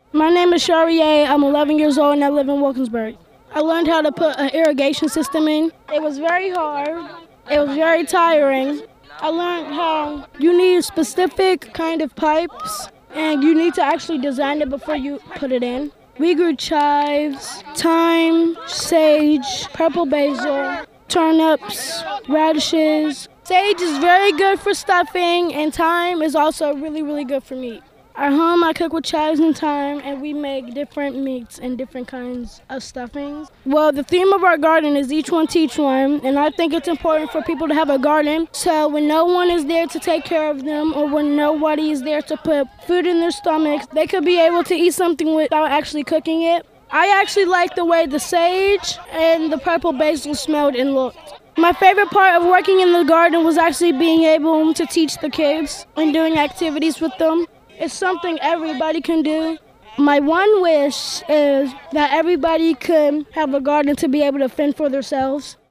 My name is Sharier. I'm 11 years old and I live in Wilkinsburg. I learned how to put an irrigation system in. It was very hard. It was very tiring. I learned how you need specific kind of pipes and you need to actually design it before you put it in. We grew chives, thyme, sage, purple basil, turnips, radishes. Sage is very good for stuffing and thyme is also really, really good for meat. At home, I cook with chives and thyme, and we make different meats and different kinds of stuffings. Well, the theme of our garden is each one teach one, and I think it's important for people to have a garden so when no one is there to take care of them or when nobody is there to put food in their stomachs, they could be able to eat something without actually cooking it. I actually like the way the sage and the purple basil smelled and looked. My favorite part of working in the garden was actually being able to teach the kids and doing activities with them. It's something everybody can do. My one wish is that everybody could have a garden to be able to fend for themselves.